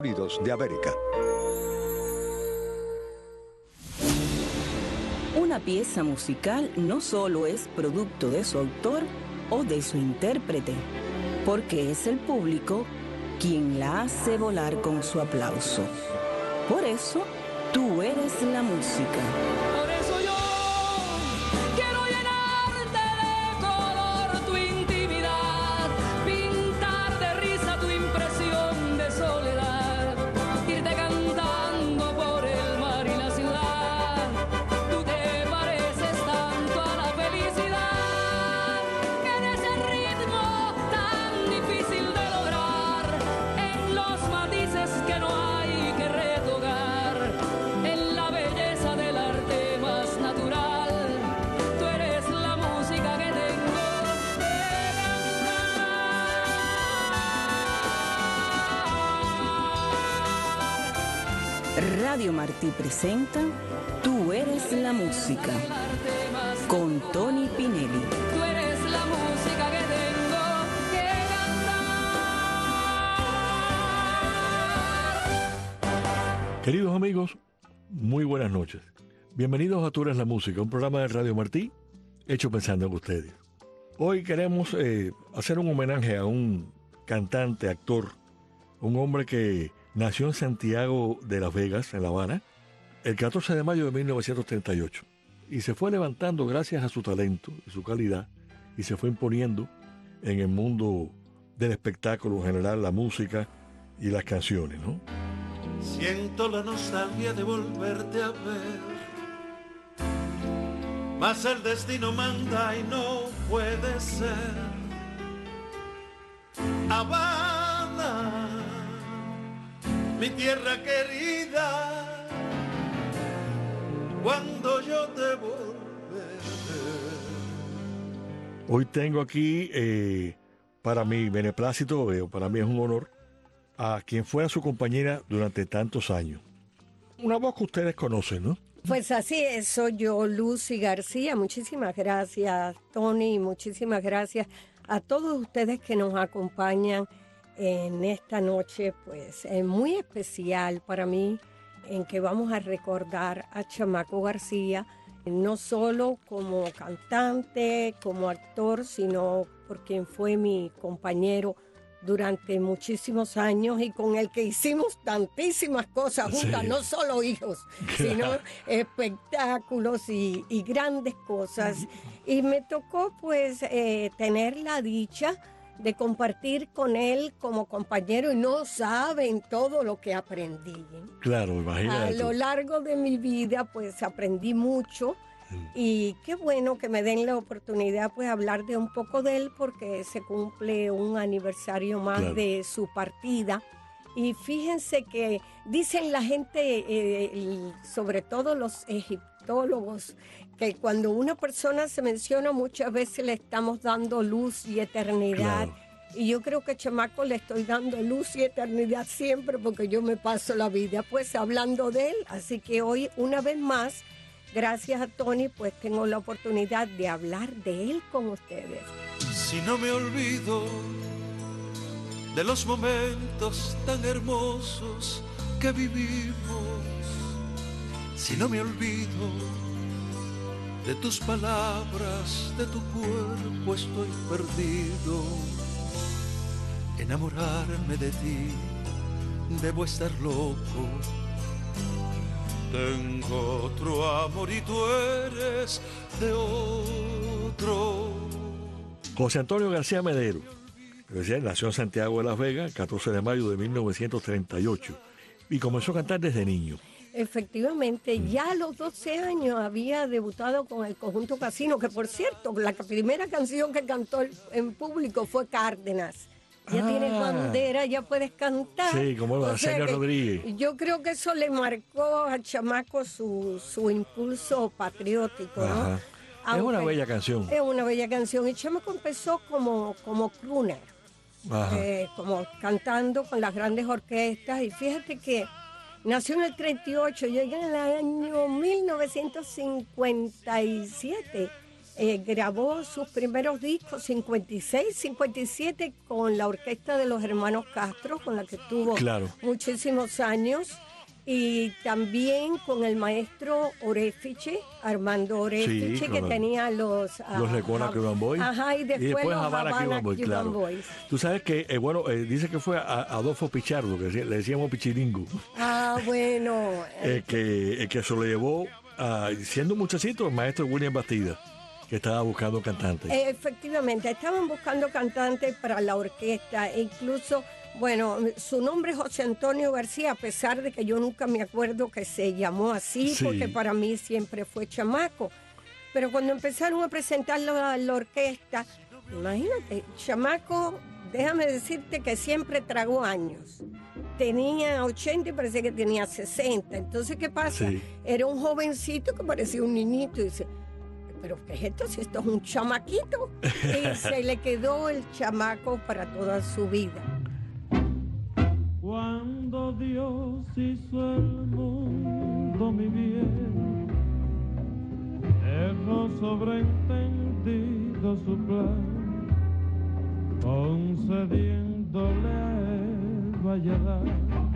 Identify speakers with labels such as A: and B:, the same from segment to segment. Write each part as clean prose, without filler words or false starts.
A: Unidos de América.
B: Una pieza musical no solo es producto de su autor o de su intérprete, porque es el público quien la hace volar con su aplauso. Por eso, tú eres la música.
C: Por eso yo quiero llenarte de color tu intimidad, pintar de risa tu impresión de soledad, irte cantando por el mar y la ciudad. Tú te pareces tanto a la felicidad, que en ese ritmo tan difícil de lograr, en los matices que no hay que retocar, en la belleza del arte más natural, tú eres la música que tengo que cantar.
B: Radio Martí presenta Tú eres la música, con Tony Pinelli.
C: Tú eres la música que tengo que cantar.
D: Queridos amigos, muy buenas noches. Bienvenidos a Tú eres la música, un programa de Radio Martí hecho pensando en ustedes. Hoy queremos hacer un homenaje a un cantante, actor, un hombre que nació en Santiago de Las Vegas, en La Habana, el 14 de mayo de 1938 y se fue levantando gracias a su talento y su calidad y se fue imponiendo en el mundo del espectáculo en general, la música y las canciones, ¿no?
E: Siento la nostalgia de volverte a ver, mas el destino manda y no puede ser. Habana, mi tierra querida, cuando yo te volveré.
D: Hoy tengo aquí, para mi beneplácito, para mí es un honor, a quien fuera su compañera durante tantos años. Una voz que ustedes conocen, ¿no?
F: Pues así es, soy yo, Lucy García. Muchísimas gracias, Tony, muchísimas gracias a todos ustedes que nos acompañan en esta noche, pues es muy especial para mí, en que vamos a recordar a Chamaco García, no solo como cantante, como actor, sino por quien fue mi compañero durante muchísimos años y con el que hicimos tantísimas cosas juntas, sí. No solo hijos, sino espectáculos y grandes cosas. Y me tocó pues tener la dicha de compartir con él como compañero y no saben todo lo que aprendí.
D: Claro, imagínate.
F: A lo largo de mi vida pues aprendí mucho. Y qué bueno que me den la oportunidad pues hablar de un poco de él porque se cumple un aniversario más, claro, de su partida. Y fíjense que dicen la gente, sobre todo los egiptólogos, que cuando una persona se menciona muchas veces le estamos dando luz y eternidad. Claro. Y yo creo que Chamaco le estoy dando luz y eternidad siempre porque yo me paso la vida pues hablando de él. Así que hoy una vez más, gracias a Tony, pues tengo la oportunidad de hablar de él con ustedes.
E: Si no me olvido de los momentos tan hermosos que vivimos, si no me olvido de tus palabras, de tu cuerpo, estoy perdido. Enamorarme de ti, debo estar loco. Tengo otro amor y tú eres de otro.
D: José Antonio García Medero, nació en Santiago de Las Vegas el 14 de mayo de 1938 y comenzó a cantar desde niño.
F: Efectivamente, ya a los 12 años había debutado con el Conjunto Casino, que por cierto, la primera canción que cantó en público fue Cárdenas. Ya tienes bandera, ya puedes cantar.
D: Sí, como el Arsenio Rodríguez.
F: Yo creo que eso le marcó a Chamaco su impulso patriótico, ¿no?
D: Aunque es una bella canción.
F: Es una bella canción. Y Chamaco empezó como crooner, como cantando con las grandes orquestas. Y fíjate que nació en el 38, llegó en el año 1957. grabó sus primeros discos, 56, 57, con la orquesta de los hermanos Castro, con la que tuvo
D: Claro.
F: muchísimos años. Y también con el maestro Orefiche, Armando Orefiche, que
D: con
F: tenía los
D: Lecona Cuban Boys.
F: Ajá, y después los
D: Havana Cuban Boys, claro.
F: Boys.
D: Tú sabes que, dice que fue a Adolfo Pichardo, que le decíamos Pichiringo,
F: Ah, bueno.
D: que se lo llevó, siendo un muchachito, el maestro William Bastida, que estaba buscando cantantes.
F: Efectivamente, estaban buscando cantantes para la orquesta, e incluso, bueno, su nombre es José Antonio García, a pesar de que yo nunca me acuerdo que se llamó así,
D: Sí.
F: porque para mí siempre fue chamaco. Pero cuando empezaron a presentarlo a la orquesta, imagínate, chamaco, déjame decirte que siempre tragó años. Tenía 80 y parece que tenía 60. Entonces, ¿qué pasa?
D: Sí.
F: Era un jovencito que parecía un niñito y dice, ¿pero qué es esto? Si esto es un chamaquito. Y se le quedó el chamaco para toda su vida.
A: Cuando Dios hizo el mundo, mi bien, dejó sobreentendido su plan, concediéndole a Eva y Adán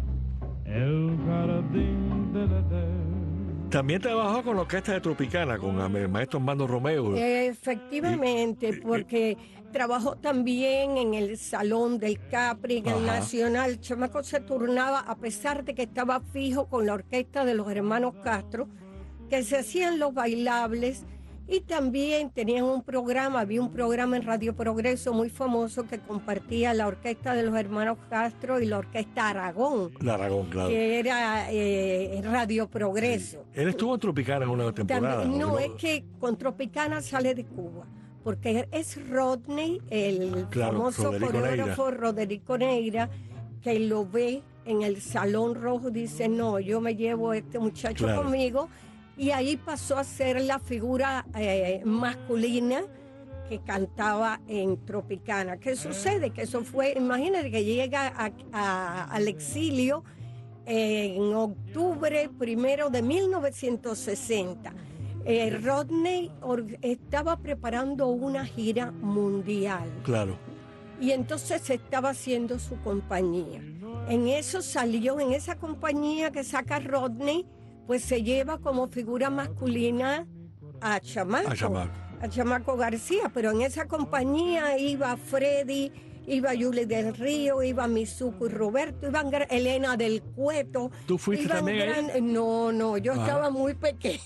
A: el jardín del Edén.
D: También trabajó con la orquesta de Tropicana, con el maestro Armando Romeo.
F: Efectivamente, porque trabajó también en el Salón del Capri, en el
D: Ajá.
F: Nacional. El chamaco se turnaba, a pesar de que estaba fijo con la orquesta de los hermanos Castro, que se hacían los bailables, y también tenían un programa, había un programa en Radio Progreso muy famoso que compartía la orquesta de los hermanos Castro y la orquesta Aragón,
D: La Aragón, claro.
F: que era Radio Progreso.
D: Él estuvo en Tropicana en una temporada.
F: También, no,
D: porque
F: es que con Tropicana sale de Cuba, porque es Rodney, el
D: Claro,
F: famoso
D: Roderico
F: coreógrafo Roderico Neira, que lo ve en el Salón Rojo, dice, no, yo me llevo a este muchacho
D: Claro.
F: conmigo, y ahí pasó a ser la figura masculina que cantaba en Tropicana. ¿Qué sucede? Que eso fue, imagínate que llega al exilio en octubre 1 de 1960. Rodney estaba preparando una gira mundial
D: Claro.
F: y entonces se estaba haciendo su compañía. En eso salió, en esa compañía que saca Rodney, pues se lleva como figura masculina a Chamaco. A Chamaco García, pero en esa compañía iba Freddy, iba Julie del Río, iba Mizuko y Roberto, iban Elena del Cueto.
D: ¿Tú fuiste
F: iban
D: también ahí?
F: No, yo estaba muy pequeña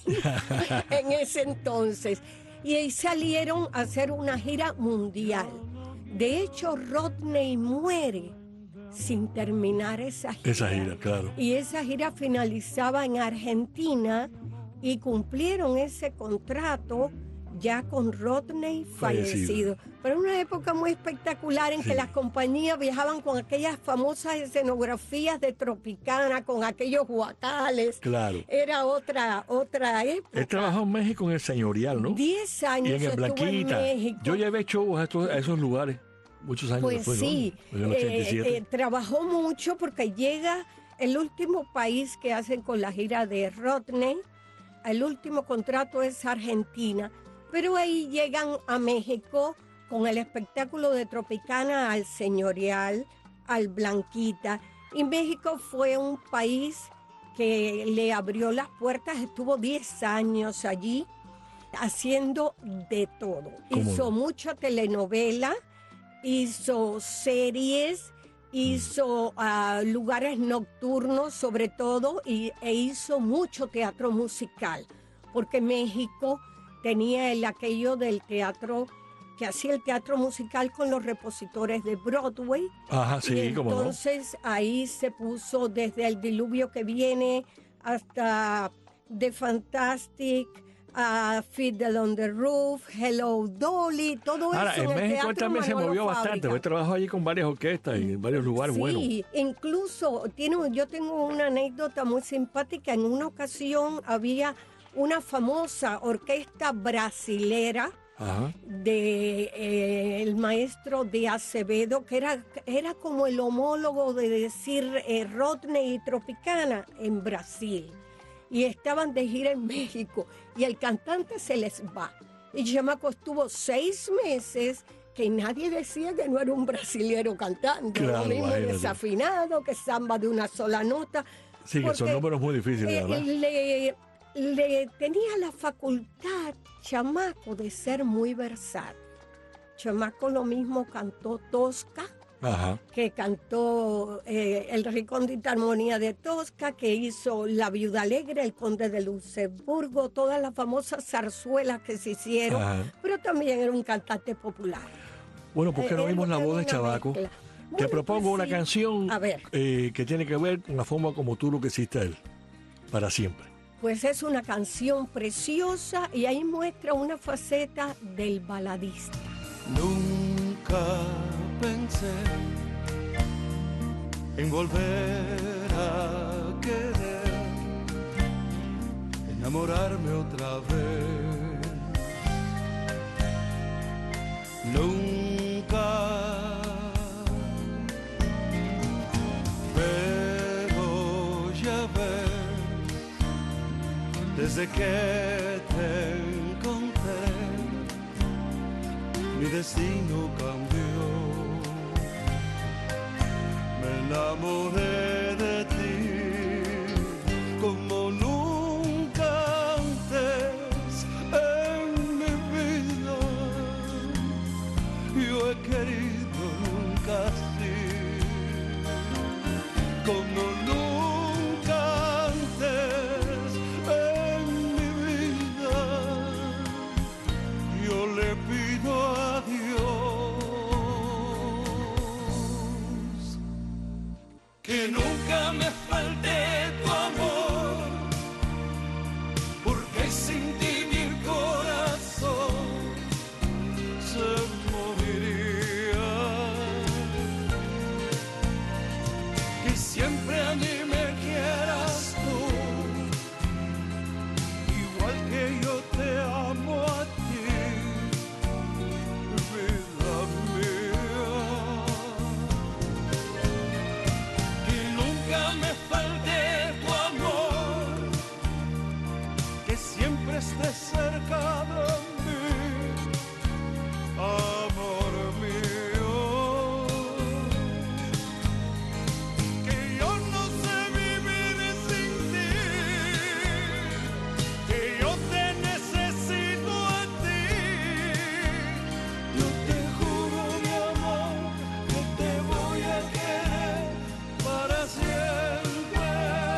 F: en ese entonces. Y ahí salieron a hacer una gira mundial. De hecho, Rodney muere sin terminar esa gira.
D: Esa gira, claro.
F: Y esa gira finalizaba en Argentina y cumplieron ese contrato ya con Rodney fallecido. Pero en una época muy espectacular en que las compañías viajaban con aquellas famosas escenografías de Tropicana, con aquellos guacales.
D: Claro.
F: Era otra época.
D: Él trabajó en México en el Señorial, ¿no?
F: 10
D: Y
F: años
D: en el
F: estuvo en
D: Blanquita.
F: México.
D: Yo llevé shows a esos lugares muchos años
F: Pues
D: después,
F: sí,
D: ¿no? En el 87.
F: trabajó mucho porque llega el último país que hacen con la gira de Rodney, el último contrato es Argentina, pero ahí llegan a México con el espectáculo de Tropicana al Señorial, al Blanquita, y México fue un país que le abrió las puertas, estuvo 10 años allí haciendo de todo.
D: ¿Cómo
F: Hizo
D: no?
F: mucha telenovela, hizo series, hizo lugares nocturnos sobre todo e hizo mucho teatro musical, porque México tenía aquello del teatro, que hacía el teatro musical con los repositores de Broadway.
D: Ajá, sí,
F: Y
D: cómo no.
F: entonces ahí se puso desde El Diluvio que Viene hasta The Fantastic, Fiddle on the Roof, Hello Dolly, todo
D: Ahora,
F: eso
D: en
F: el
D: México él
F: Teatro
D: también se
F: Manolo
D: movió bastante,
F: Fábrica.
D: porque él trabajó allí con varias orquestas y en varios lugares
F: Sí,
D: buenos.
F: incluso yo tengo una anécdota muy simpática. En una ocasión había una famosa orquesta brasilera
D: Ajá.
F: de el maestro de Acevedo, que era como el homólogo de decir Rodney y Tropicana en Brasil. Y estaban de gira en México y el cantante se les va. Y chamaco estuvo 6 meses que nadie decía que no era un brasilero cantando.
D: Claro,
F: Lo mismo
D: imagínate.
F: desafinado, que samba de una sola nota.
D: Sí, que son
F: Porque,
D: números muy difíciles, ¿verdad?
F: le tenía la facultad, chamaco, de ser muy versátil. Chamaco lo mismo cantó Tosca,
D: Ajá.
F: que cantó El Recóndita Armonía de Tosca, que hizo La Viuda Alegre, El Conde de Luxemburgo, todas las famosas zarzuelas que se hicieron,
D: Ajá.
F: pero también era un cantante popular.
D: Bueno, ¿por qué no
F: Era
D: oímos la voz de
F: una
D: Chavaco?
F: mezcla.
D: Te
F: Bueno,
D: propongo
F: pues
D: una
F: sí.
D: canción
F: A ver.
D: que tiene que ver con la forma como tú lo que hiciste a él, para siempre.
F: Pues es una canción preciosa y ahí muestra una faceta del baladista.
E: Nunca pensé en volver a querer, enamorarme otra vez. Nunca, pero ya ves, desde que te encontré, mi destino cambió. Me enamoré de ti como nunca antes en mi vida. Yo he querido nunca así, como nunca antes en mi vida. Yo le pido a Dios que nunca me falte tu amor, porque sin ti mi corazón se moriría. Que siempre a mí me quieras tú, igual que yo te amo a ti, vida mía. Que nunca me falte tu amor, que siempre estés cerca de mí, amor mío. Que yo no sé vivir sin ti, que yo te necesito a ti. Yo te juro, mi amor, que te voy a querer para siempre.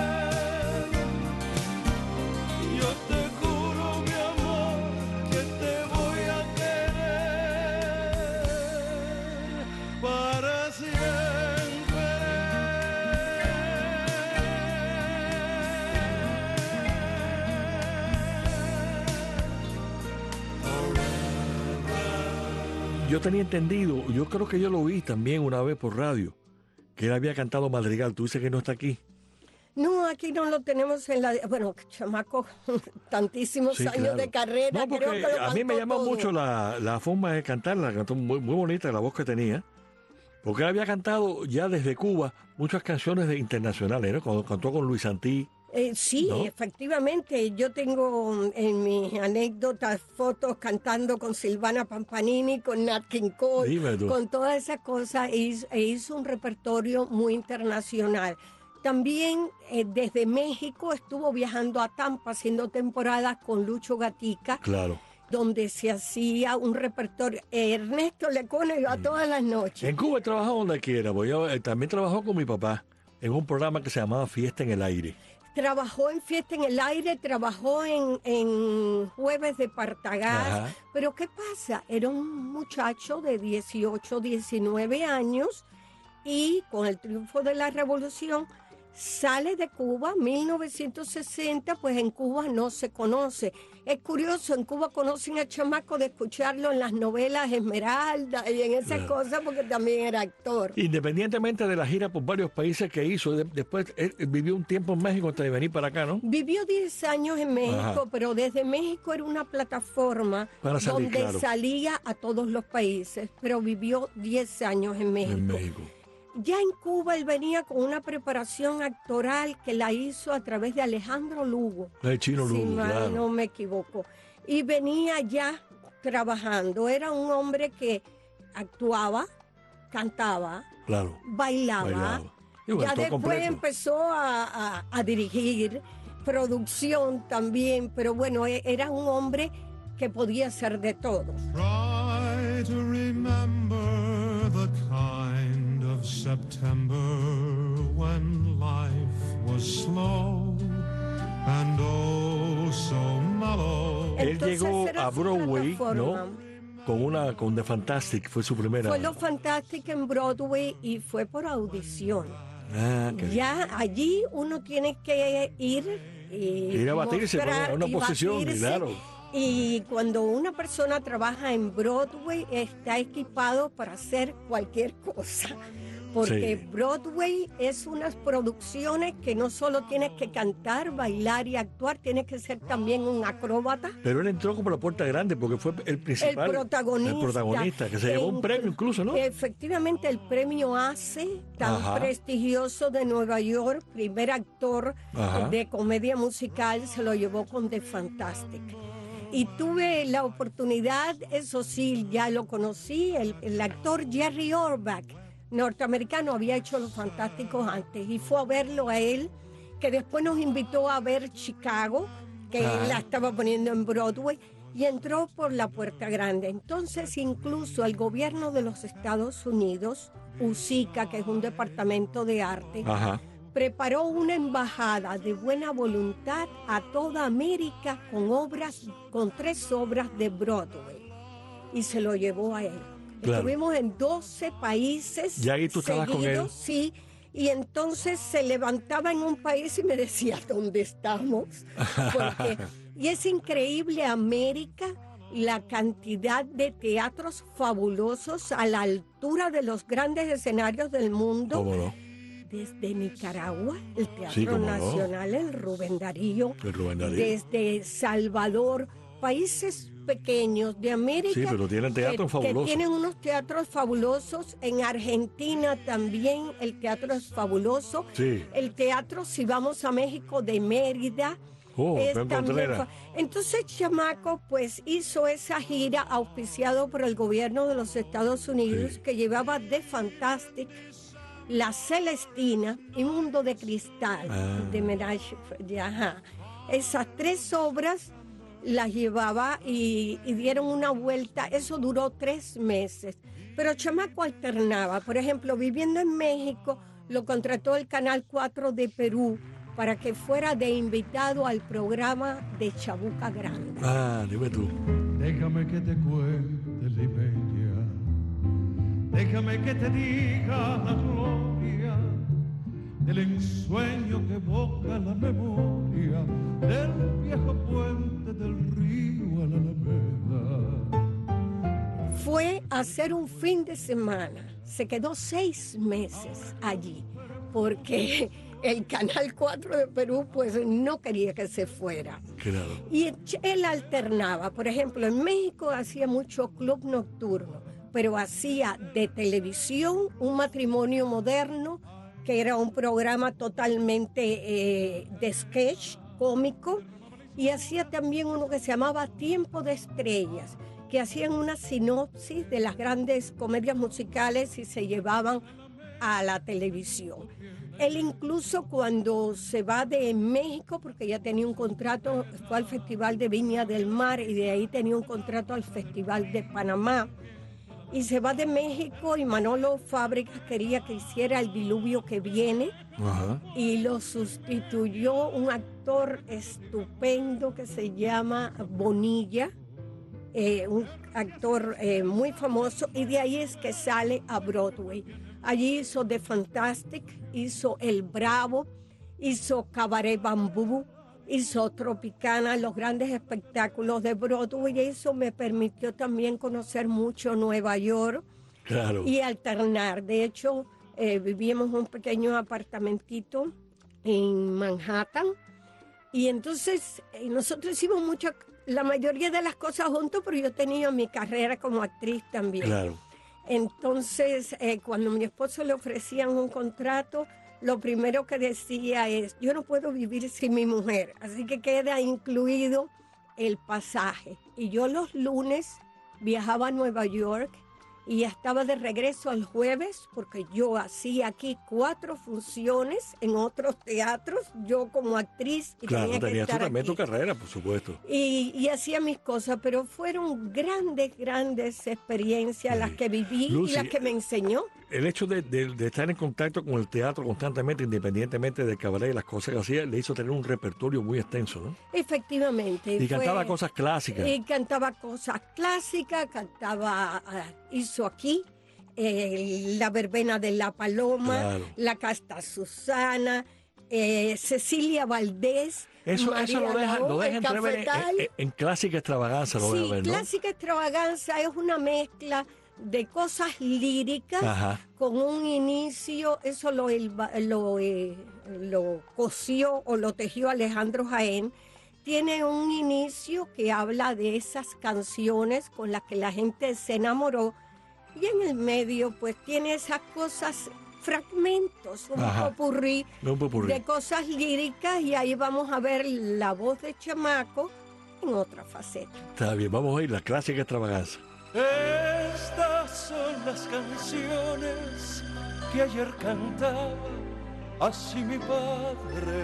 E: Yo te juro, mi amor, que te voy a querer para siempre.
D: Yo tenía entendido, yo creo que yo lo vi también una vez por radio, que él había cantado Madrigal. Tú dices que no está aquí.
F: No, aquí no lo tenemos en la... Bueno, chamaco, tantísimos
D: Sí,
F: años
D: claro.
F: de carrera,
D: No, porque
F: creo que lo
D: a mí me
F: cantó
D: llamó
F: todo.
D: mucho la forma de cantar, la cantó muy, muy bonita, la voz que tenía. Porque él había cantado ya desde Cuba muchas canciones internacionales, ¿no? Cuando cantó con Luis Santí.
F: Sí,
D: ¿no?
F: efectivamente. Yo tengo en mis anécdotas fotos cantando con Silvana Pampanini, con Nat King Cole,
D: Dime tú.
F: con todas esas cosas. E hizo un repertorio muy internacional. También desde México estuvo viajando a Tampa haciendo temporadas con Lucho Gatica,
D: Claro.
F: donde se hacía un repertorio. Ernesto Lecona iba todas las noches.
D: En Cuba he trabajado donde quiera, porque yo también trabajó con mi papá en un programa que se llamaba Fiesta en el Aire.
F: Trabajó en Fiesta en el Aire, trabajó en Jueves de Partagás.
D: Ajá.
F: Pero ¿qué pasa? Era un muchacho de 18, 19 años y con el triunfo de la revolución sale de Cuba, 1960, pues en Cuba no se conoce. Es curioso, en Cuba conocen a chamaco de escucharlo en las novelas Esmeralda y en esas
D: Claro.
F: cosas porque también era actor.
D: Independientemente de la gira por varios países que hizo, después él vivió un tiempo en México antes de venir para acá, ¿no?
F: Vivió 10 años en México,
D: Ajá.
F: pero desde México era una plataforma
D: Para salir,
F: donde
D: claro.
F: salía a todos los países, pero vivió 10 años en México.
D: En México.
F: Ya en Cuba él venía con una preparación actoral que la hizo a través de Alejandro Lugo.
D: El Chino
F: Si
D: Lugo,
F: mal
D: claro.
F: no me equivoco. Y venía ya trabajando. Era un hombre que actuaba, cantaba,
D: Claro.
F: bailaba.
D: Y un
F: Ya
D: actor
F: después
D: completo.
F: empezó a dirigir, producción también, pero bueno, era un hombre que podía hacer de todo.
E: Try to remember the kind of September when life was slow and oh so mellow.
D: Él
F: Entonces
D: llegó
F: era
D: a
F: su
D: Broadway,
F: plataforma.
D: ¿no? Con The Fantastic, fue su primera.
F: Fue lo fantástico en Broadway y fue por audición.
D: Ah, qué bien.
F: Ya allí uno tiene que ir y
D: Ir a batirse,
F: mostrar
D: a una
F: y
D: posición,
F: batirse.
D: claro.
F: Y cuando una persona trabaja en Broadway, está equipado para hacer cualquier cosa. Porque
D: Sí.
F: Broadway es unas producciones que no solo tienes que cantar, bailar y actuar, tienes que ser también un acróbata.
D: Pero él entró por la puerta grande porque fue el principal.
F: El protagonista.
D: El protagonista, que se llevó un premio incluso, ¿no?
F: Efectivamente, el premio ACE, tan
D: Ajá.
F: prestigioso de Nueva York, primer actor
D: Ajá.
F: de comedia musical, se lo llevó con The Fantastic. Y tuve la oportunidad, eso sí, ya lo conocí, el actor Jerry Orbach, norteamericano, había hecho Los Fantásticos antes y fue a verlo a él, que después nos invitó a ver Chicago, que
D: Ajá.
F: él la estaba poniendo en Broadway, y entró por la puerta grande. Entonces, incluso el gobierno de los Estados Unidos, USICA, que es un departamento de arte,
D: Ajá.
F: preparó una embajada de buena voluntad a toda América con 3 obras de Broadway y se lo llevó a él.
D: Claro.
F: Estuvimos en 12 países.
D: Ya ahí tú estabas con él.
F: Sí, y entonces se levantaba en un país y me decía, ¿dónde estamos? Y es increíble América, la cantidad de teatros fabulosos a la altura de los grandes escenarios del mundo.
D: ¿Cómo no?
F: Desde Nicaragua, el Teatro
D: Sí, cómo no.
F: Nacional, el Rubén Darío.
D: El Rubén Darío.
F: Desde Salvador, países pequeños de América.
D: Sí, pero tienen teatros
F: que
D: fabulosos.
F: tienen unos teatros fabulosos. En Argentina también el teatro es fabuloso.
D: Sí.
F: El teatro, si vamos a México, de Mérida.
D: Oh,
F: es
D: ven
F: también
D: Contreras.
F: Entonces Chamaco pues hizo esa gira auspiciado por el gobierno de los Estados Unidos,
D: Sí.
F: que llevaba The Fantastic, La Celestina y Mundo de Cristal, de Menage. Ajá. Esas 3 obras las llevaba y dieron una vuelta. Eso duró 3 meses. Pero Chamaco alternaba. Por ejemplo, viviendo en México, lo contrató el Canal 4 de Perú para que fuera de invitado al programa de Chabuca Grande.
D: Ah, dime tú.
E: Déjame que te cuente, Limeña. Déjame que te diga la gloria del ensueño que evoca la memoria del viejo puente del río a la Alameda.
F: Fue a hacer un fin de semana. Se quedó 6 meses allí porque el Canal 4 de Perú pues no quería que se fuera.
D: Claro.
F: Y él alternaba. Por ejemplo, en México hacía mucho club nocturno, pero hacía de televisión Un Matrimonio Moderno, que era un programa totalmente de sketch cómico, y hacía también uno que se llamaba Tiempo de Estrellas, que hacían una sinopsis de las grandes comedias musicales y se llevaban a la televisión. Él incluso cuando se va de México, porque ya tenía un contrato, fue al Festival de Viña del Mar y de ahí tenía un contrato al Festival de Panamá, y se va de México y Manolo Fábregas quería que hiciera El Diluvio que Viene
D: Ajá.
F: y lo sustituyó un actor estupendo que se llama Bonilla, un actor muy famoso, y de ahí es que sale a Broadway. Allí hizo The Fantastic, hizo El Bravo, hizo Cabaret Bambú, hizo Tropicana, los grandes espectáculos de Broadway, y eso me permitió también conocer mucho Nueva York
D: Claro.
F: y alternar. De hecho, vivíamos en un pequeño apartamentito en Manhattan, y entonces nosotros hicimos la mayoría de las cosas juntos, pero yo tenía mi carrera como actriz también.
D: Claro.
F: Entonces, cuando a mi esposo le ofrecían un contrato, lo primero que decía es, yo no puedo vivir sin mi mujer, así que queda incluido el pasaje. Y yo los lunes viajaba a Nueva York y estaba de regreso el jueves porque yo hacía aquí 4 funciones en otros teatros, yo como actriz. Y
D: Claro,
F: tenía que
D: tenías tú
F: estar
D: también tu
F: aquí.
D: carrera, por supuesto.
F: Y hacía mis cosas, pero fueron grandes experiencias las
D: Sí.
F: que viví
D: Lucy,
F: y las que me enseñó.
D: El hecho de estar en contacto con el teatro constantemente, independientemente del cabaret y las cosas que hacía, le hizo tener un repertorio muy extenso, ¿no?
F: Efectivamente.
D: Y
F: fue-
D: cantaba cosas clásicas.
F: Y cantaba cosas clásicas, hizo aquí La verbena de la paloma,
D: Claro.
F: La casta Susana, Cecilia Valdés.
D: Eso
F: María
D: lo deja
F: Lao, El
D: entrever
F: Cafetal.
D: en clásica extravaganza, lo deja
F: Sí,
D: ver, ¿no?
F: clásica extravaganza es una mezcla de cosas líricas
D: Ajá.
F: con un inicio, eso lo cosió o lo tejió Alejandro Jaén. Tiene un inicio que habla de esas canciones con las que la gente se enamoró y en el medio pues tiene esas cosas, fragmentos, un
D: Ajá.
F: popurrí
D: Un popurrí.
F: de cosas líricas y ahí vamos a ver la voz de chamaco en otra faceta.
D: Está bien, vamos a ir la clásica extravaganza.
E: Estas son las canciones que ayer cantaba así mi padre.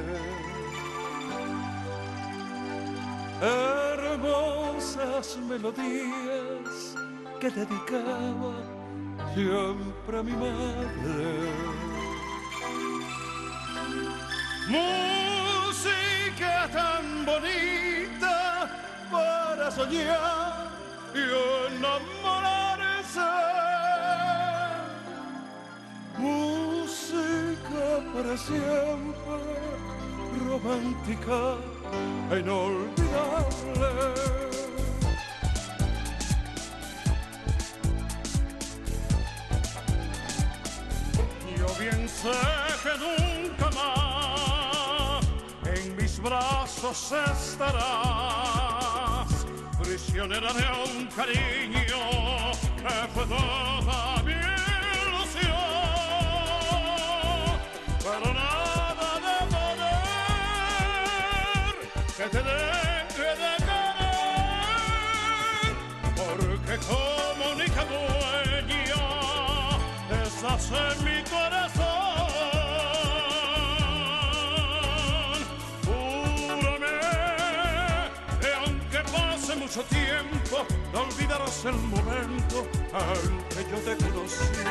E: Hermosas melodías que dedicaba siempre a mi madre. Música tan bonita para soñar y enamorarse. Música para siempre, romántica e inolvidable. Yo bien sé que nunca más en mis brazos estarás, prisionera de un cariño que fue toda mi ilusión, pero nada de poder que te deje de querer, porque como única dueña estás en mi corazón. Júrame que aunque pase mucho tiempo, no olvidarás el momento en que yo te conocí.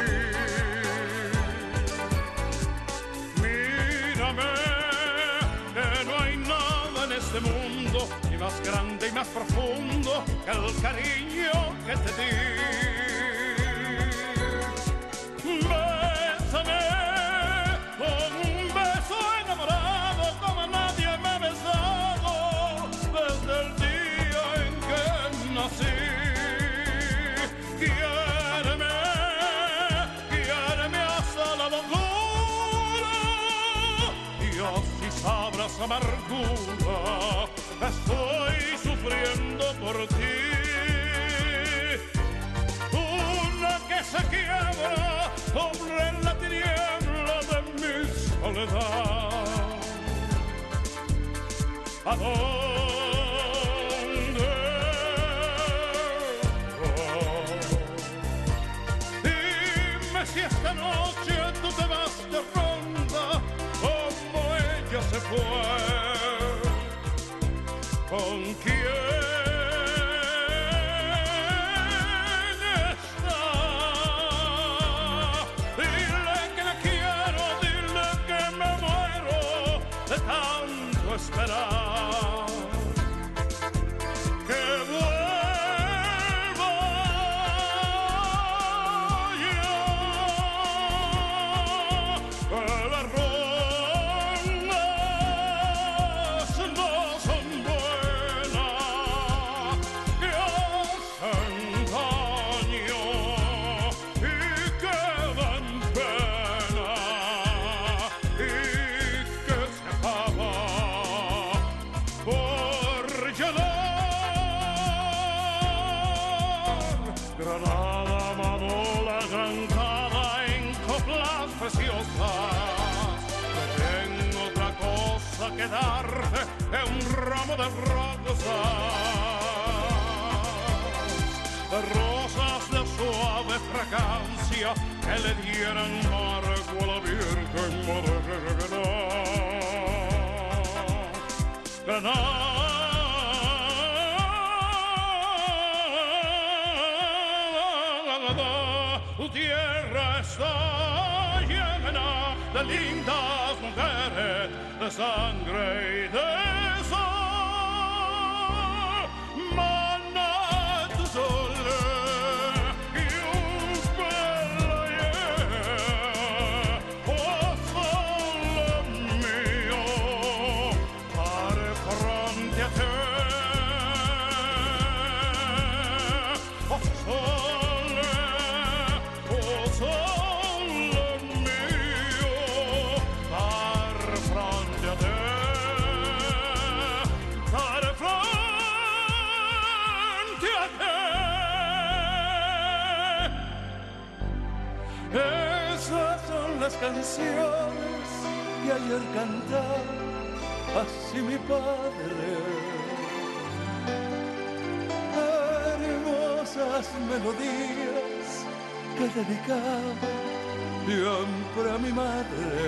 E: Mírame, que no hay nada en este mundo ni más grande y más profundo que el cariño que te di. Bésame con un beso enamorado como nadie me ha besado desde el día en que nací. Quiéreme hasta la locura y así sabrás amargura. Estoy sufriendo por ti. Una que se quiebra sobre la tiniebla de mi soledad. ¿A dónde voy? Dime si esta noche tú te vas de ronda como ella se fue. ¿Con quién está? Dile que la quiero, dile que me muero de tanto esperar. Que vuelva ya, que las rondas no son buenas, que hacen daño y que dan pena y que se acaba por llenar. Granada, Manola, Granada en coplas preciosas. No tengo otra cosa que darte que un ramo de rosas. rosas de suave fragancia que le dieran marco a la Virgen Granada, tu tierra está llena de lindas mujeres, de sangre y de sol. Mana tu sole y un bella, oh sole mio, fare fronte a te. Oh sole mio, far fronte a te, far fronte a te. Esas son las canciones que ayer cantaba así mi padre. Hermosas melodías que dedicaba siempre a mi madre.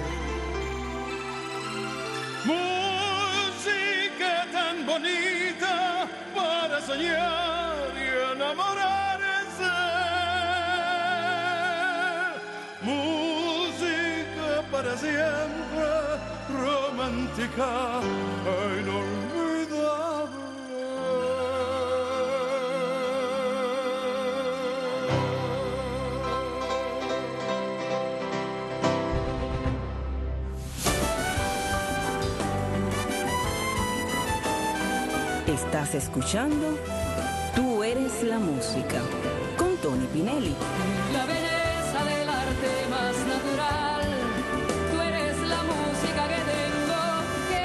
E: Música tan bonita para soñar y enamorarse. Música para siempre, romántica e
B: Estás escuchando Tú eres la música con Tony Pinelli.
C: La belleza del arte más natural, tú eres la música que tengo que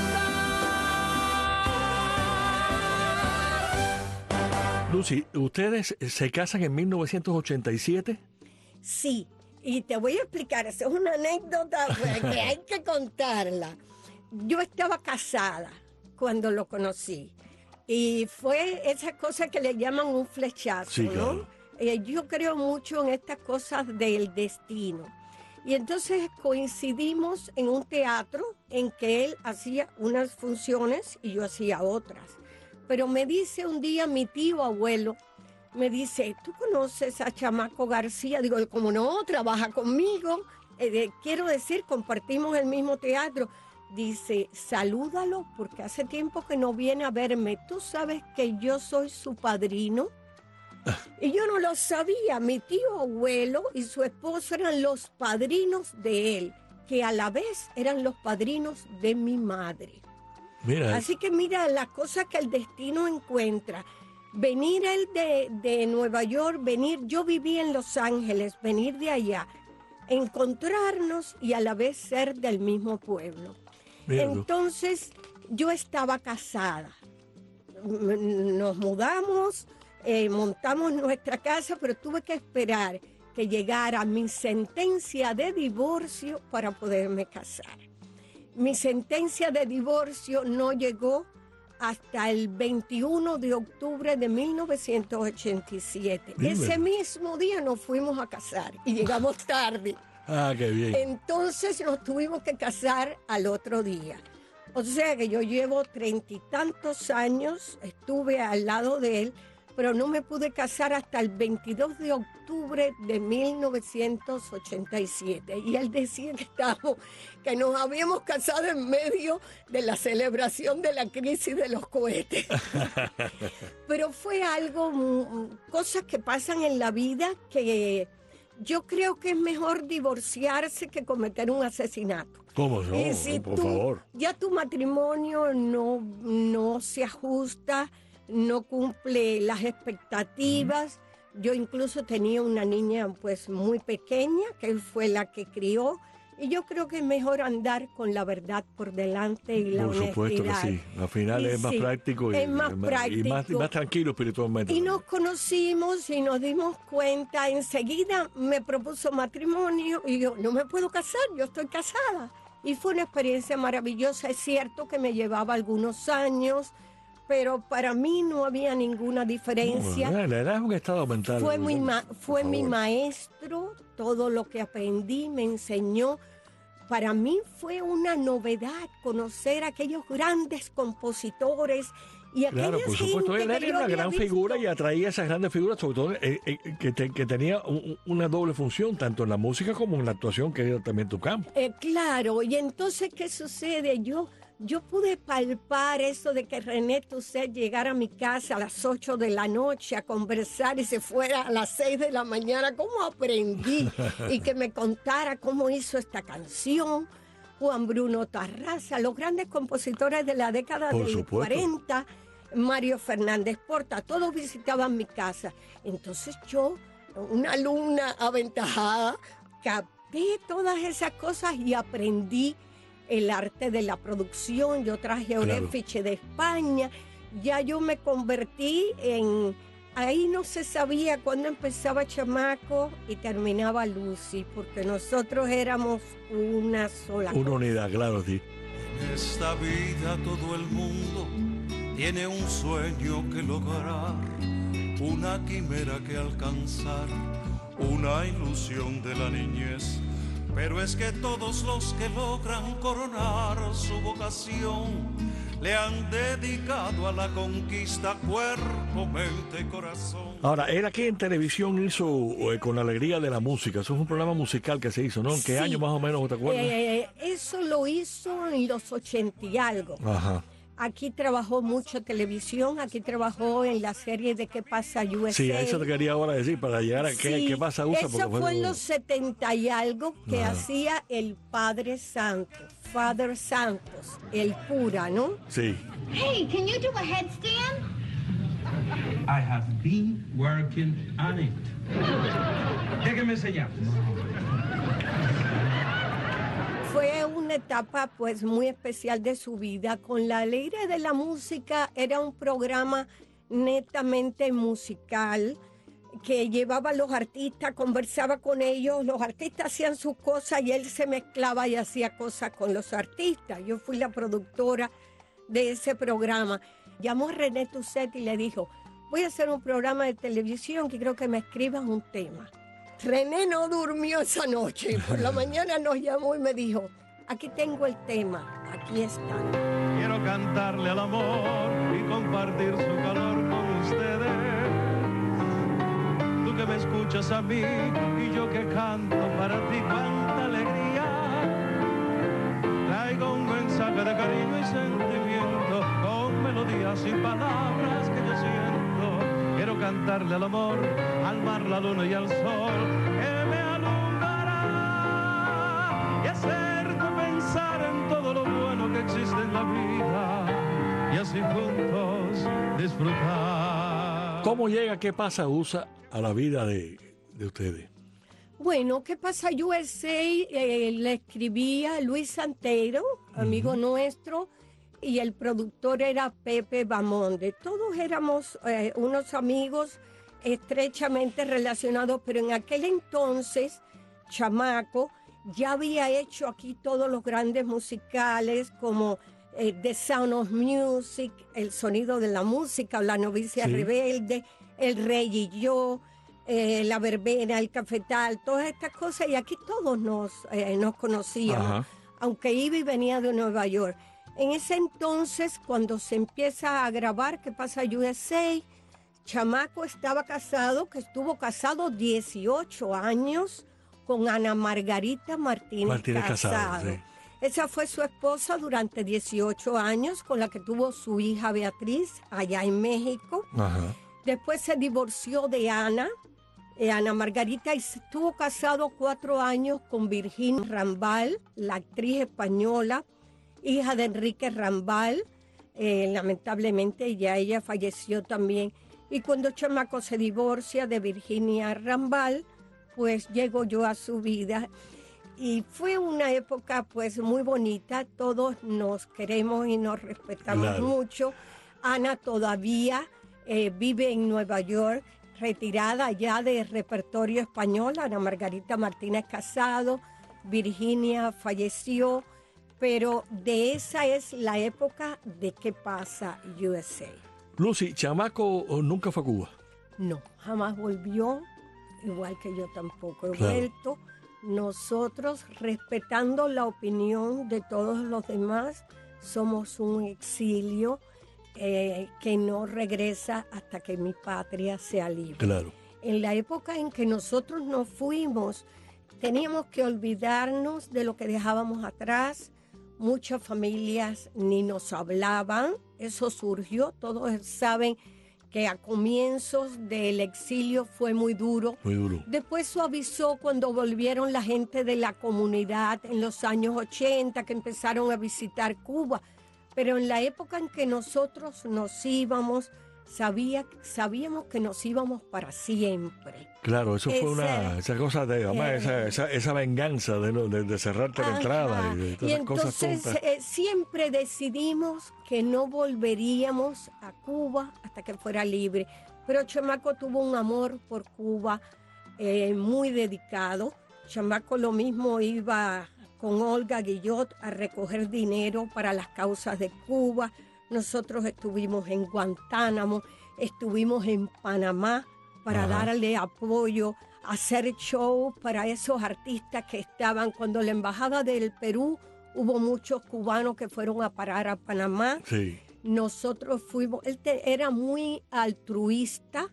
C: cantar.
D: Lucy, ¿ustedes se casan en 1987?
F: Sí, y te voy a explicar, esa es una anécdota que hay que contarla. Yo estaba casada cuando lo conocí y fue esa cosa que le llaman un flechazo,
D: Sí,
F: ¿no?
D: claro.
F: Yo creo mucho en estas cosas del destino. Y entonces coincidimos en un teatro en que él hacía unas funciones y yo hacía otras. Pero me dice un día mi tío abuelo, me dice, ¿tú conoces a Chamaco García? Digo, como no, trabaja conmigo. Quiero decir, compartimos el mismo teatro. Dice, salúdalo porque hace tiempo que no viene a verme. ¿Tú sabes que yo soy su padrino? Y yo no lo sabía. Mi tío abuelo y su esposo eran los padrinos de él, que a la vez eran los padrinos de mi madre.
D: Mira,
F: Así que mira las cosas que el destino encuentra. Venir él de Nueva York, yo viví en Los Ángeles, venir de allá, encontrarnos y a la vez ser del mismo pueblo.
D: mira tú.
F: Entonces yo estaba casada. Nos mudamos, montamos nuestra casa, pero tuve que esperar que llegara mi sentencia de divorcio para poderme casar. Mi sentencia de divorcio no llegó hasta el 21 de octubre de 1987.
D: Dime.
F: Ese mismo día nos fuimos a casar y llegamos tarde.
D: Ah, qué bien.
F: Entonces nos tuvimos que casar al otro día. O sea que yo llevo 30 y tantos años, estuve al lado de él, pero no me pude casar hasta el 22 de octubre de 1987. Y él decía que nos habíamos casado en medio de la celebración de la crisis de los cohetes. Pero fue algo, cosas que pasan en la vida que yo creo que es mejor divorciarse que cometer un asesinato.
D: ¿Cómo no?
F: Y si
D: Por
F: tú-
D: favor.
F: Ya tu matrimonio no se ajusta, no cumple las expectativas. Yo incluso tenía una niña pues muy pequeña, que él fue la que crió. Y yo creo que es mejor andar con la verdad por delante y la
D: Por supuesto que
F: honestidad.
D: sí. Al final
F: Y
D: es más
F: sí,
D: práctico
F: es más
D: y
F: práctico.
D: más tranquilo espiritualmente.
F: Y
D: también.
F: nos conocimos y nos dimos cuenta, enseguida me propuso matrimonio y yo no me puedo casar, yo estoy casada. Y fue una experiencia maravillosa, es cierto que me llevaba algunos años, pero para mí no había ninguna diferencia.
D: La edad es un estado mental.
F: Fue
D: Por
F: mi
D: favor.
F: maestro, todo lo que aprendí me enseñó. Para mí fue una novedad conocer a aquellos grandes compositores y aquella
D: Claro, por supuesto,
F: gente
D: él
F: que
D: era
F: yo
D: una
F: había
D: gran
F: visto.
D: figura y atraía esas grandes figuras, sobre todo que tenía una doble función, tanto en la música como en la actuación, que era también tu campo.
F: Claro, y entonces, ¿qué sucede? Yo pude palpar eso de que René Toussaint llegara a mi casa a las 8 de la noche a conversar y se fuera a las 6 de la mañana. ¿Cómo aprendí? Y que me contara cómo hizo esta canción. Juan Bruno Tarraza, los grandes compositores de la década
D: Por
F: del
D: supuesto.
F: 40, Mario Fernández Porta, todos visitaban mi casa. Entonces yo, una alumna aventajada, capté todas esas cosas y aprendí el arte de la producción. Yo traje a
D: Claro.
F: Orefiche de España. Ya yo me convertí en... Ahí no se sabía cuándo empezaba Chamaco y terminaba Lucy, porque nosotros éramos una sola
D: Una
F: cosa.
D: unidad, claro, sí.
E: En esta vida todo el mundo tiene un sueño que lograr, una quimera que alcanzar, una ilusión de la niñez. Pero es que todos los que logran coronar su vocación le han dedicado a la conquista cuerpo, mente y corazón.
D: Ahora, él aquí en televisión hizo Con la alegría de la música. Eso es un programa musical que se hizo, ¿no? ¿En qué
F: Sí.
D: año más o menos te acuerdas?
F: Eso lo hizo en los 80 y algo.
D: Ajá.
F: Aquí trabajó mucho televisión, aquí trabajó en la serie de ¿Qué pasa USA?
D: Sí, a eso te quería ahora decir, para llegar a
F: Sí,
D: qué pasa USA.
F: eso fue en los 70 y algo que
D: Ajá.
F: hacía el Padre Santo, Father Santos, el cura, ¿no?
D: Sí.
G: Hey, can you do a headstand?
H: I have been working on it. Déjeme enseñar.
F: Fue una etapa pues muy especial de su vida. Con la alegría de la música era un programa netamente musical que llevaba a los artistas, conversaba con ellos, los artistas hacían sus cosas y él se mezclaba y hacía cosas con los artistas. Yo fui la productora de ese programa. Llamó a René Toussaint y le dijo, voy a hacer un programa de televisión que creo que me escribas un tema. René no durmió esa noche. Por la mañana nos llamó y me dijo, aquí tengo el tema, aquí está.
A: Quiero cantarle al amor y compartir su calor con ustedes. Tú que me escuchas a mí y yo que canto para ti, cuánta alegría. Traigo un mensaje de cariño y sentimiento, con melodías y palabras que yo siento. Quiero cantarle al amor, al mar, la luna y al sol, que me alumbrará y hacerte pensar en todo lo bueno que existe en la vida y así juntos disfrutar.
D: ¿Cómo llega, qué pasa USA a la vida de ustedes?
F: Bueno, ¿qué pasa USA? Le escribía Luis Santeiro, amigo nuestro, y el productor era Pepe Bamonde. Todos éramos unos amigos estrechamente relacionados, pero en aquel entonces, Chamaco ya había hecho aquí todos los grandes musicales como The Sound of Music, El sonido de la música, La novicia
D: Sí.
F: rebelde, El rey y yo, La verbena, El cafetal, todas estas cosas, y aquí todos nos conocíamos,
D: Ajá.
F: aunque Ivy venía de Nueva York. En ese entonces, cuando se empieza a grabar ¿Qué pasa USA?, Chamaco estaba casado, que estuvo casado 18 años con Ana Margarita Martínez Casado.
D: Sí.
F: Esa fue su esposa durante 18 años, con la que tuvo su hija Beatriz allá en México.
D: Ajá.
F: Después se divorció de Ana Margarita, y estuvo casado 4 años con Virginia Rambal, la actriz española, hija de Enrique Rambal. Lamentablemente ya ella falleció también. Y cuando Chamaco se divorcia de Virginia Rambal, pues llego yo a su vida. Y fue una época pues muy bonita, todos nos queremos y nos respetamos
D: Claro.
F: mucho. Ana todavía vive en Nueva York, retirada ya de repertorio español. Ana Margarita Martínez Casado, Virginia falleció, Pero de esa es la época de ¿Qué pasa USA?
D: Lucy, chamaco nunca fue a Cuba.
F: No, jamás volvió, igual que yo tampoco he
D: Claro.
F: vuelto. Nosotros, respetando la opinión de todos los demás, somos un exilio que no regresa hasta que mi patria sea libre.
D: Claro.
F: En la época en que nosotros nos fuimos, teníamos que olvidarnos de lo que dejábamos atrás. Muchas familias ni nos hablaban. Eso surgió. Todos saben que a comienzos del exilio fue muy duro.
D: Muy duro.
F: Después suavizó cuando volvieron la gente de la comunidad en los años 80, que empezaron a visitar Cuba. Pero en la época en que nosotros nos íbamos, sabíamos que nos íbamos para siempre.
D: Claro, eso fue
F: Ese-
D: esa cosa de, además, esa venganza de cerrarte la
F: Ajá.
D: entrada y de todas
F: Y
D: esas cosas
F: entonces
D: tontas.
F: siempre decidimos que no volveríamos a Cuba hasta que fuera libre. Pero Chamaco tuvo un amor por Cuba muy dedicado. Chamaco lo mismo iba con Olga Guillot a recoger dinero para las causas de Cuba. Nosotros estuvimos en Guantánamo, estuvimos en Panamá para
D: Ajá.
F: darle apoyo, hacer shows para esos artistas que estaban. Cuando la Embajada del Perú, hubo muchos cubanos que fueron a parar a Panamá.
D: Sí.
F: Nosotros fuimos, era muy altruista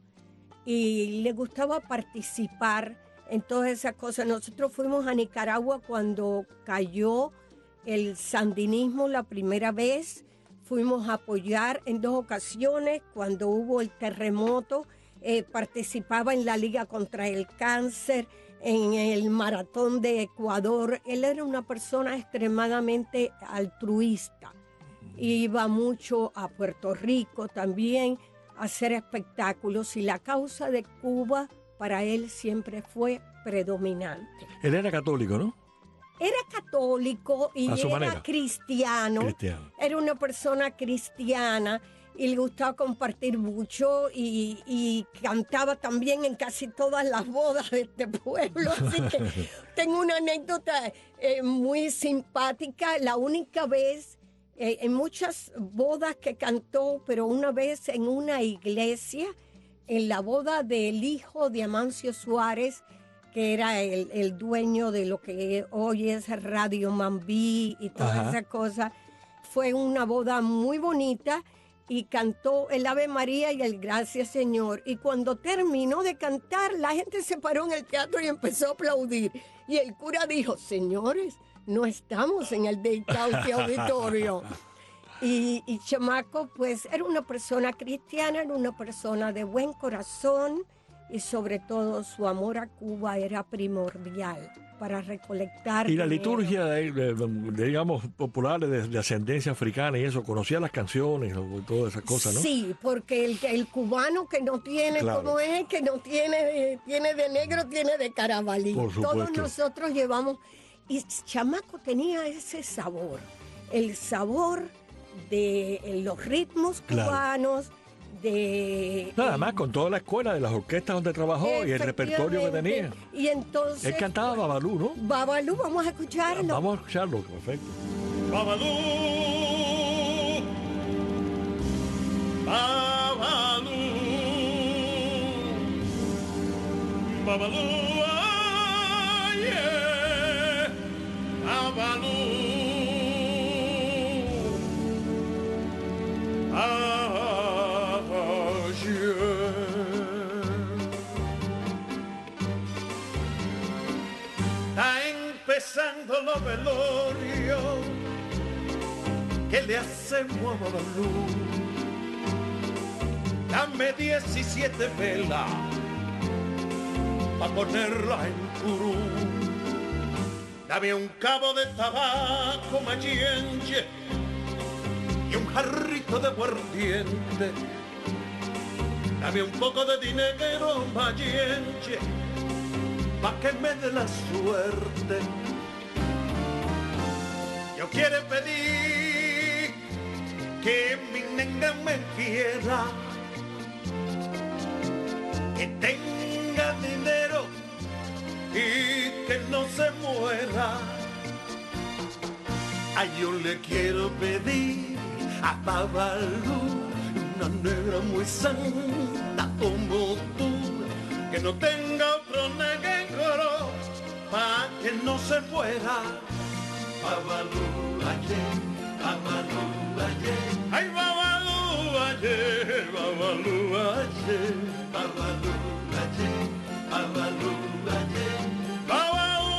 F: y le gustaba participar en todas esas cosas. Nosotros fuimos a Nicaragua cuando cayó el sandinismo la primera vez. Fuimos a apoyar en 2 ocasiones cuando hubo el terremoto. Participaba en la Liga contra el Cáncer, en el Maratón de Ecuador. Él era una persona extremadamente altruista. Iba mucho a Puerto Rico también a hacer espectáculos y la causa de Cuba para él siempre fue predominante.
D: Él era católico, ¿no?
F: Era católico y
D: A su
F: era
D: manera.
F: cristiano.
D: Cristiano.
F: Era una persona cristiana y le gustaba compartir mucho y cantaba también en casi todas las bodas de este pueblo. Así que tengo una anécdota muy simpática. La única vez, en muchas bodas que cantó, pero una vez en una iglesia, en la boda del hijo de Amancio Suárez, que era el dueño de lo que hoy es Radio Mambí y todas
D: Ajá.
F: esas cosas. Fue una boda muy bonita y cantó el Ave María y el Gracias Señor. Y cuando terminó de cantar, la gente se paró en el teatro y empezó a aplaudir. Y el cura dijo, señores, no estamos en el Deitauti Auditorio. Y Chamaco, pues, era una persona cristiana, era una persona de buen corazón y sobre todo su amor a Cuba era primordial para recolectar
D: Y la
F: dinero.
D: liturgia, digamos, popular de ascendencia africana y eso, conocía las canciones o todas esas cosas, ¿no?
F: Sí, porque el cubano que no tiene,
D: Claro.
F: como es, que no tiene, tiene de negro, tiene de carabalí.
D: Por
F: Todos
D: supuesto.
F: nosotros llevamos, y Chamaco tenía ese sabor, el sabor de los ritmos
D: Claro.
F: cubanos, de...
D: Nada más con toda la escuela de las orquestas donde trabajó y el repertorio que tenía.
F: Efectivamente. Y entonces...
D: Él cantaba Babalú, ¿no?
F: Babalú, vamos a escucharlo.
D: Vamos a escucharlo, perfecto.
E: Babalú, Babalú, Babalú, ay, yeah, Babalú, Está empezando los velorios que le hacemos a Babalú. Dame 17 velas pa' ponerla en curú. Dame un cabo de tabaco mayenche y un jarrito de aguardiente. Dame un poco de dinero mayenche pa' que me dé la suerte. Yo quiero pedir que mi nena me quiera, que tenga dinero y que no se muera. Ay, yo le quiero pedir a Babalú, una negra muy santa como tú, que no tenga otro negro pa' que no se fuera. Babalú, ayer, Babalú, ayer. Ay, Babalú, ayer, Babalú, ayer. Babalú, ayer, Babalú, ayer. Babalú,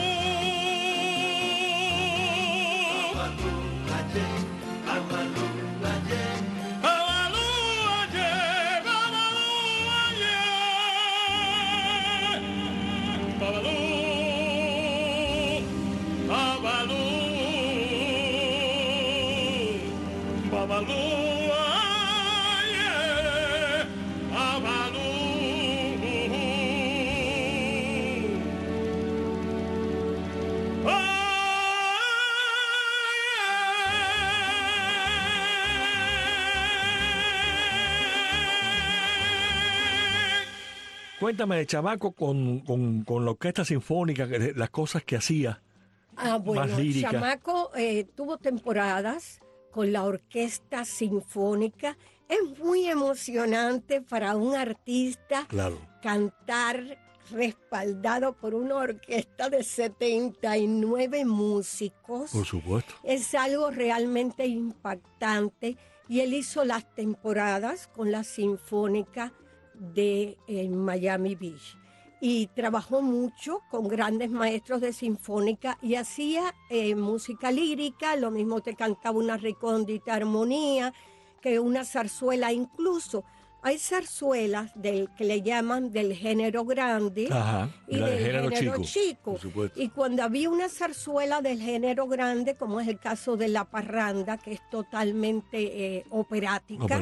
E: Babalú, ayer, Babalú, ayer. Babalú, ayer, Babalú, ayer. Babalú. Babalú, aye, Babalú.
D: Cuéntame de chamaco con la orquesta sinfónica, las cosas que hacía.
F: Bueno,
D: más lírica.
F: Chamaco tuvo temporadas con la orquesta sinfónica. Es muy emocionante para un artista
D: Claro.
F: cantar respaldado por una orquesta de 79 músicos.
D: Por supuesto.
F: Es algo realmente impactante y él hizo las temporadas con la Sinfónica de Miami Beach y trabajó mucho con grandes maestros de sinfónica y hacía música lírica, lo mismo te cantaba una recóndita armonía que una zarzuela, incluso hay zarzuelas que le llaman del género grande.
D: Ajá,
F: y
D: la
F: del
D: de género
F: género
D: chico,
F: chico.
D: por supuesto.
F: Y cuando había una zarzuela del género grande, como es el caso de La Parranda, que es totalmente operática,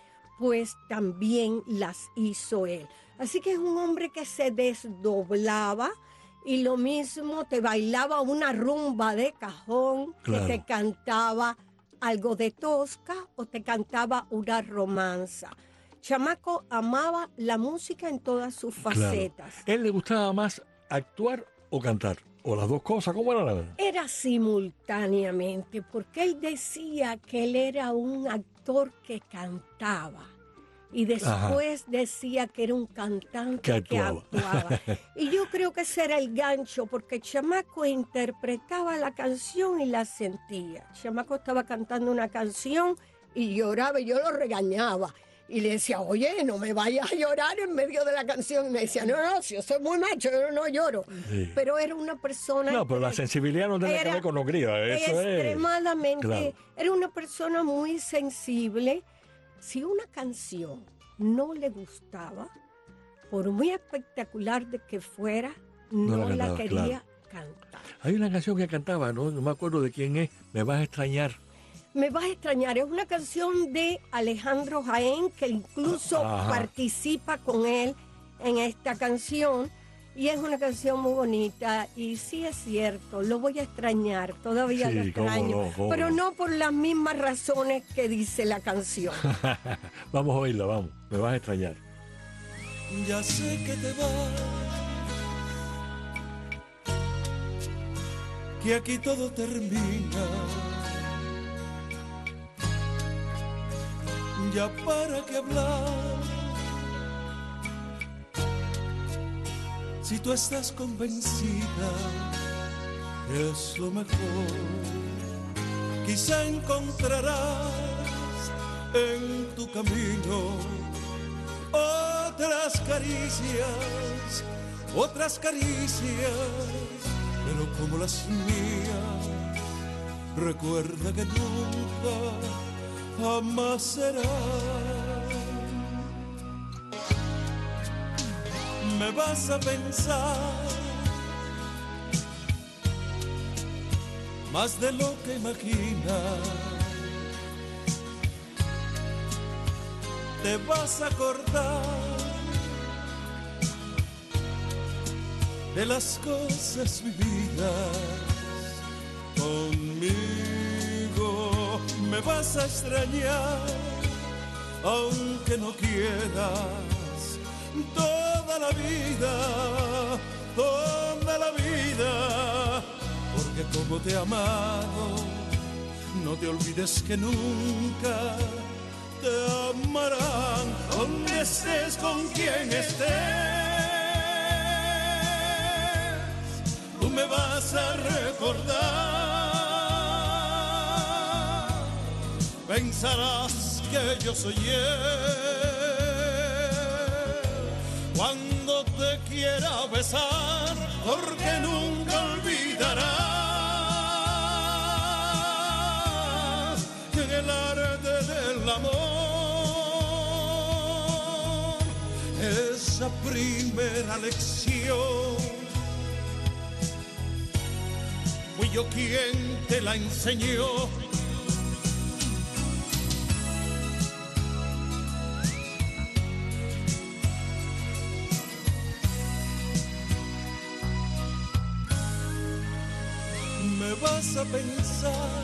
F: pues también las hizo él. Así que es un hombre que se desdoblaba y lo mismo te bailaba una rumba de cajón,
D: Claro.
F: que te cantaba algo de Tosca o te cantaba una romanza. Chamaco amaba la música en todas sus facetas.
D: Claro. ¿Él le gustaba más actuar o cantar? ¿O las dos cosas? ¿Cómo era la verdad?
F: Era simultáneamente, porque él decía que él era un actor que cantaba. Y después decía que era un cantante que actuaba. Y yo creo que ese era el gancho, porque Chamaco interpretaba la canción y la sentía. Chamaco estaba cantando una canción y lloraba y yo lo regañaba. Y le decía, oye, no me vayas a llorar en medio de la canción. Y me decía, no, si yo soy muy macho, yo no lloro. Sí. Pero era una persona...
D: No, pero la sensibilidad no tiene que ver con hongría. Eso
F: extremadamente,
D: claro.
F: Era una persona muy sensible. Si una canción no le gustaba, por muy espectacular de que fuera, no la quería cantar.
D: Hay una canción que cantaba, no me acuerdo de quién es, Me vas a extrañar.
F: Me vas a extrañar, es una canción de Alejandro Jaén, que incluso participa con él en esta canción, y es una canción muy bonita, y sí es cierto, lo voy a extrañar, todavía lo extraño, pero no por las mismas razones que dice la canción.
D: Vamos a oírla, vamos, Me vas a extrañar.
E: Ya sé que te vas, que aquí todo termina. Ya para qué hablar, si tú estás convencida, es lo mejor. Quizá encontrarás en tu camino otras caricias, pero como las mías, recuerda que nunca jamás será. Me vas a pensar más de lo que imaginas. Te vas a acordar de las cosas vividas conmigo. Me vas a extrañar, aunque no quieras, toda la vida, porque como te he amado, no te olvides que nunca te amarán, donde estés, con quien estés. Tú me vas a recordar, pensarás que yo soy él, cuando te quiera besar, porque nunca olvidarás que en el arte del amor, esa primera lección, fui yo quien te la enseñó. Me vas a pensar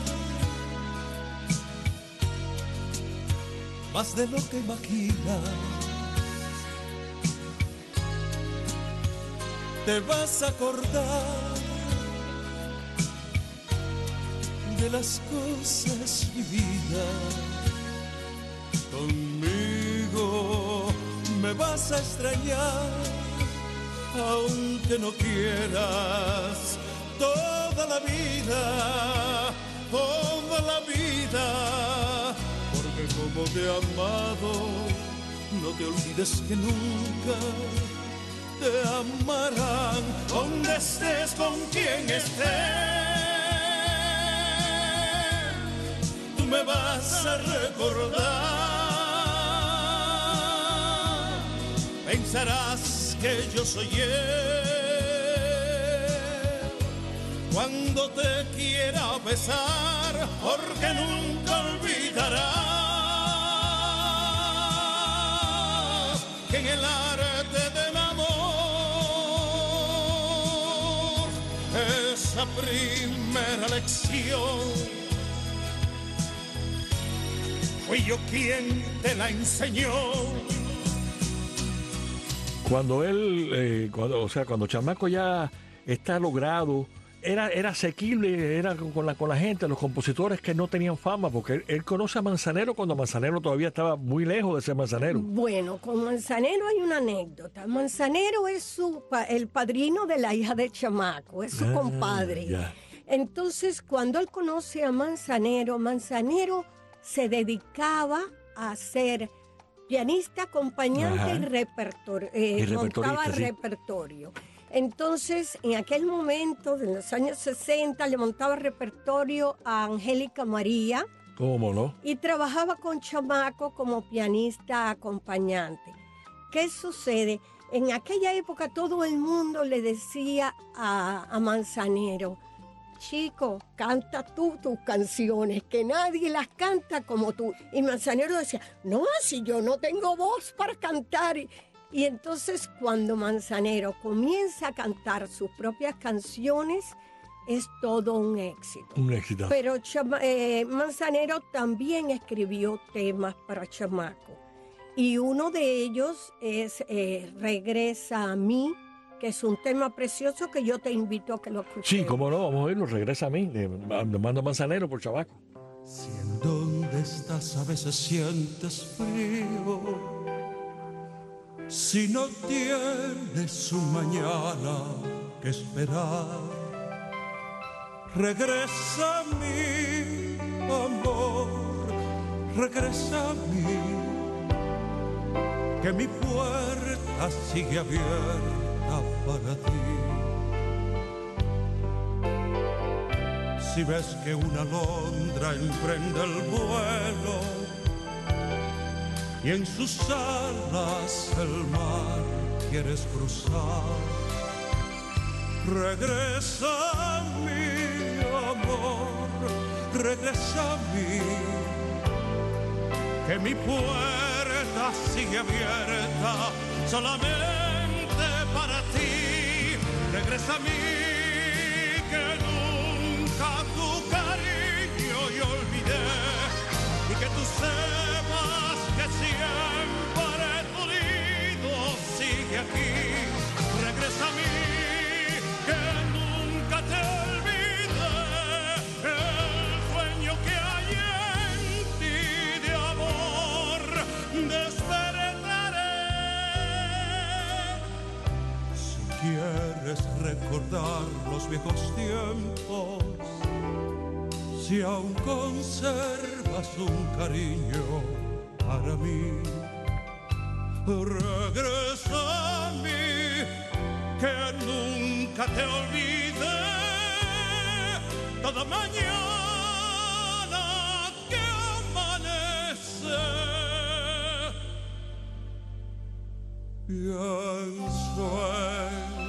E: más de lo que imaginas. Te vas a acordar de las cosas vividas. Conmigo me vas a extrañar, aunque no quieras. Toda la vida, porque como te he amado, no te olvides que nunca te amarán, donde estés, con quien estés. Tú me vas a recordar, pensarás que yo soy él, cuando te quiera besar, porque nunca olvidarás que en el arte del amor, esa primera lección, fui yo quien te la enseñó.
D: Cuando él, cuando Chamaco ya está logrado, era asequible, era con la gente, los compositores que no tenían fama, porque él conoce a Manzanero cuando Manzanero todavía estaba muy lejos de ser Manzanero.
F: Bueno, con Manzanero hay una anécdota. Manzanero es el padrino de la hija de Chamaco, es su compadre.
D: Ya.
F: Entonces, cuando él conoce a Manzanero, Manzanero se dedicaba a ser pianista, acompañante y montaba
D: sí.
F: repertorio. Entonces, en aquel momento, en los años 60, le montaba repertorio a Angélica María.
D: ¿Cómo no?
F: Y trabajaba con Chamaco como pianista acompañante. ¿Qué sucede? En aquella época todo el mundo le decía a Manzanero, chico, canta tú tus canciones, que nadie las canta como tú. Y Manzanero decía, no, si yo no tengo voz para cantar. Y entonces cuando Manzanero comienza a cantar sus propias canciones, es todo un éxito.
D: Un éxito.
F: Pero Manzanero también escribió temas para Chamaco. Y uno de ellos es Regresa a mí, que es un tema precioso que yo te invito a que lo escuches.
D: Sí, cómo no, vamos a oírlo, Regresa a mí, le mando Manzanero por Chamaco.
E: Si en donde estás a veces sientes frío, si no tienes un mañana que esperar, regresa a mí, amor, regresa a mí, que mi puerta sigue abierta para ti. Si ves que una alondra emprende el vuelo y en sus alas el mar quieres cruzar, regresa a mí, amor, regresa a mí, que mi puerta sigue abierta solamente para ti. Regresa a mí, que nunca tu cariño yo olvidé, y que tú sepas que siempre tu nido sigue aquí. Regresa a mí, que nunca te olvide, el sueño que hay los viejos tiempos, si aún conservas un cariño para mí, regresa a mí, que nunca te olvide, toda mañana que amanece. Pienso en...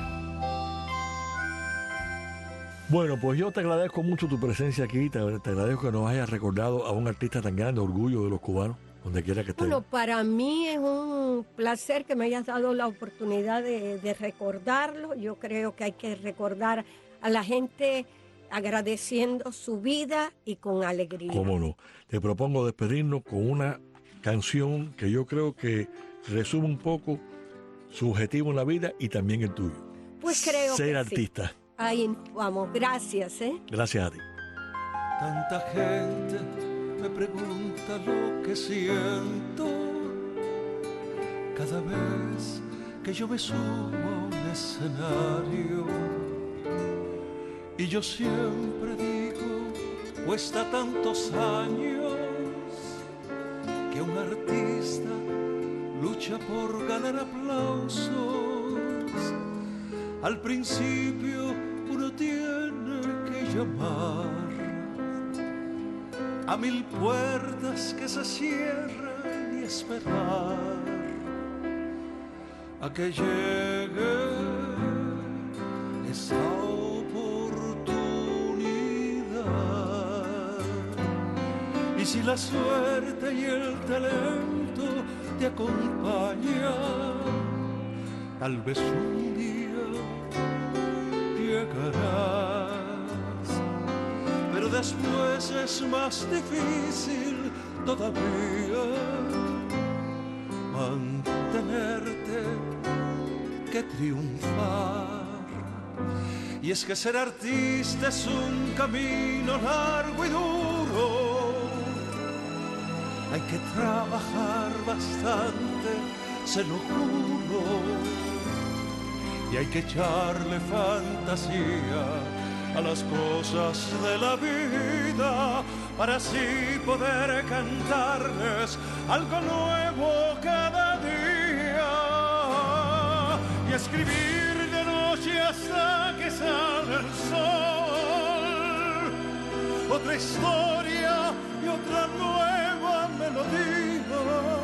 D: Bueno, pues yo te agradezco mucho tu presencia aquí, te agradezco que nos hayas recordado a un artista tan grande, orgullo de los cubanos, donde quiera que estés.
F: Bueno, para mí es un placer que me hayas dado la oportunidad de recordarlo. Yo creo que hay que recordar a la gente agradeciendo su vida y con alegría.
D: ¿Cómo no? Te propongo despedirnos con una canción que yo creo que resume un poco su objetivo en la vida y también el tuyo.
F: Pues creo
D: Ser
F: que
D: artista.
F: Sí. Ahí vamos, gracias.
D: Gracias a ti.
E: Tanta gente me pregunta lo que siento cada vez que yo me subo a un escenario, y yo siempre digo, cuesta tantos años que un artista lucha por ganar aplausos. Al principio uno tiene que llamar a 1000 puertas que se cierran y esperar a que llegue esa oportunidad. Y si la suerte y el talento te acompañan, tal vez un día llegarás, pero después es más difícil todavía mantenerte que triunfar. Y es que ser artista es un camino largo y duro, hay que trabajar bastante, se lo juro. Y hay que echarle fantasía a las cosas de la vida para así poder cantarles algo nuevo cada día y escribir de noche hasta que sale el sol otra historia y otra nueva melodía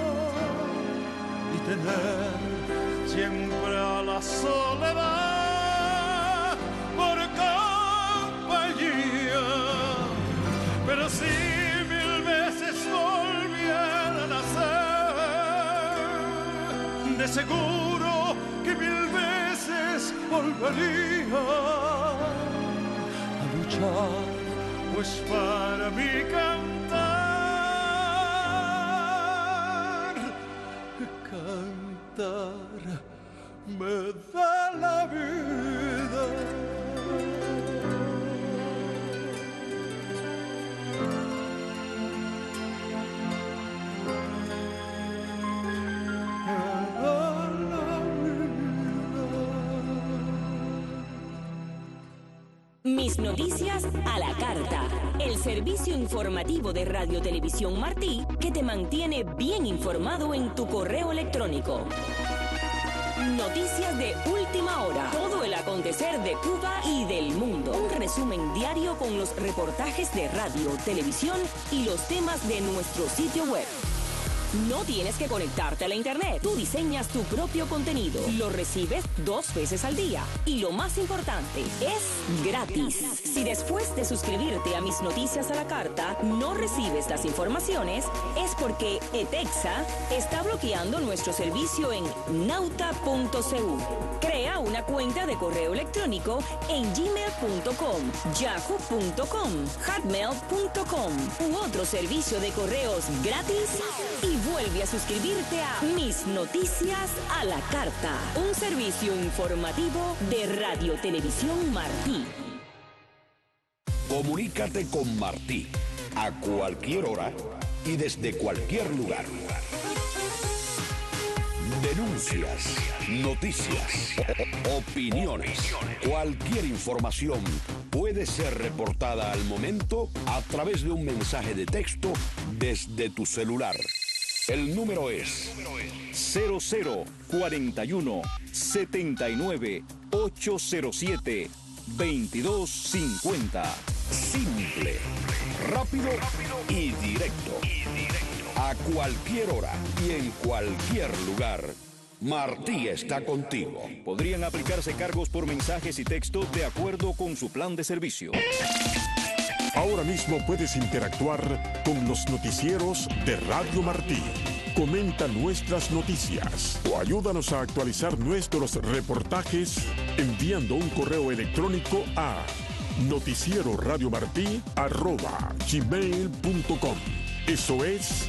E: y tener siempre a la soledad por compañía. Pero si 1000 veces volviera a nacer, de seguro que 1000 veces volvería a luchar, pues para mí cantar me da la vida.
B: Mis noticias a la carta. El servicio informativo de Radio Televisión Martí que te mantiene bien informado en tu correo electrónico. Noticias de última hora. Todo el acontecer de Cuba y del mundo. Un resumen diario con los reportajes de radio, televisión y los temas de nuestro sitio web. No tienes que conectarte a la internet. Tú diseñas tu propio contenido. Lo recibes 2 veces al día. Y lo más importante, es gratis. Si después de suscribirte a Mis Noticias a la Carta no recibes las informaciones, es porque ETEXA está bloqueando nuestro servicio en nauta.cu. Crea una cuenta de correo electrónico en gmail.com, yahoo.com, hotmail.com u otro servicio de correos gratis y vuelve a suscribirte a Mis Noticias a la Carta, un servicio informativo de Radio Televisión Martí.
I: Comunícate con Martí a cualquier hora y desde cualquier lugar. Denuncias, noticias, opiniones. Cualquier información puede ser reportada al momento a través de un mensaje de texto desde tu celular. El número es 0041 79 807 2250. Simple, rápido y directo. A cualquier hora y en cualquier lugar, Martí está contigo.
J: Podrían aplicarse cargos por mensajes y texto de acuerdo con su plan de servicio.
K: Ahora mismo puedes interactuar con los noticieros de Radio Martí. Comenta nuestras noticias o ayúdanos a actualizar nuestros reportajes enviando un correo electrónico a noticieroradiomartí@gmail.com. Eso es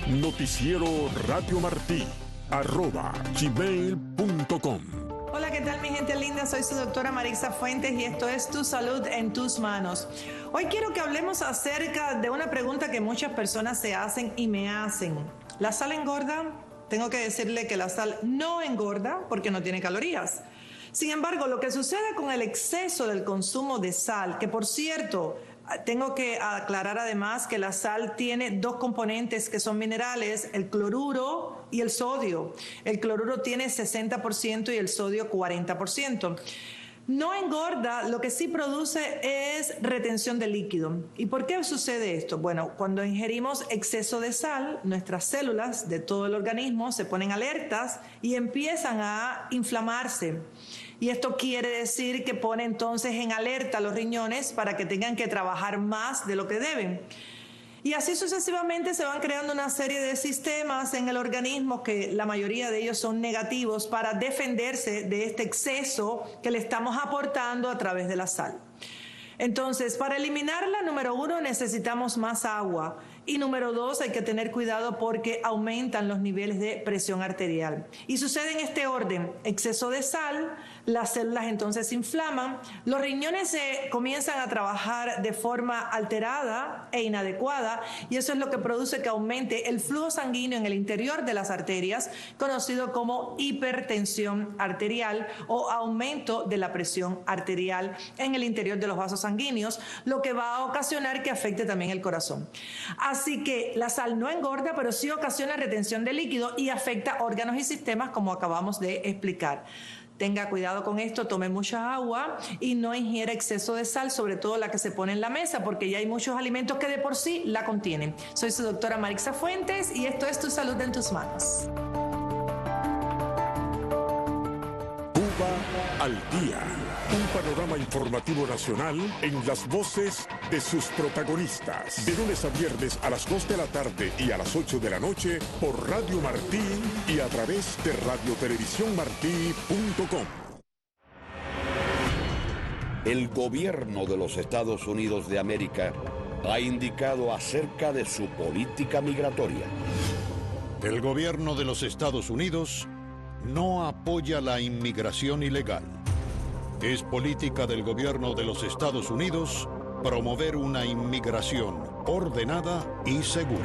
K: noticieroradiomartí@gmail.com.
L: Hola, ¿qué tal mi gente linda? Soy su doctora Marixa Fuentes y esto es Tu Salud en Tus Manos. Hoy quiero que hablemos acerca de una pregunta que muchas personas se hacen y me hacen. ¿La sal engorda? Tengo que decirle que la sal no engorda porque no tiene calorías. Sin embargo, lo que sucede con el exceso del consumo de sal, que por cierto, tengo que aclarar además que la sal tiene dos componentes que son minerales, el cloruro y el sodio. El cloruro tiene 60% y el sodio 40%. No engorda, lo que sí produce es retención de líquido. ¿Y por qué sucede esto? Bueno, cuando ingerimos exceso de sal, nuestras células de todo el organismo se ponen alertas y empiezan a inflamarse. Y esto quiere decir que pone entonces en alerta los riñones para que tengan que trabajar más de lo que deben. Y así sucesivamente se van creando una serie de sistemas en el organismo que la mayoría de ellos son negativos para defenderse de este exceso que le estamos aportando a través de la sal. Entonces, para eliminarla, número 1, necesitamos más agua. Y número 2, hay que tener cuidado porque aumentan los niveles de presión arterial. Y sucede en este orden: exceso de sal, las células entonces se inflaman, los riñones se comienzan a trabajar de forma alterada e inadecuada, y eso es lo que produce que aumente el flujo sanguíneo en el interior de las arterias, conocido como hipertensión arterial o aumento de la presión arterial en el interior de los vasos sanguíneos, lo que va a ocasionar que afecte también el corazón. Así que la sal no engorda, pero sí ocasiona retención de líquido y afecta órganos y sistemas, como acabamos de explicar. Tenga cuidado con esto, tome mucha agua y no ingiera exceso de sal, sobre todo la que se pone en la mesa, porque ya hay muchos alimentos que de por sí la contienen. Soy su doctora Marixa Fuentes y esto es Tu Salud en Tus Manos.
K: Cuba al día. Un panorama informativo nacional en las voces de sus protagonistas. De lunes a viernes a las 2 de la tarde y a las 8 de la noche por Radio Martí y a través de radiotelevisiónmartí.com.
I: El gobierno de los Estados Unidos de América ha indicado acerca de su política migratoria.
M: El gobierno de los Estados Unidos no apoya la inmigración ilegal. Es política del gobierno de los Estados Unidos promover una inmigración ordenada y segura.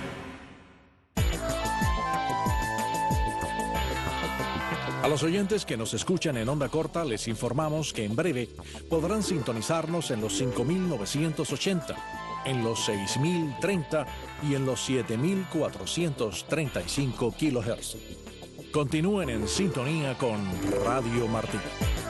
N: A los oyentes que nos escuchan en onda corta les informamos que en breve podrán sintonizarnos en los 5.980, en los 6.030 y en los 7.435 kHz. Continúen en sintonía con Radio Martí.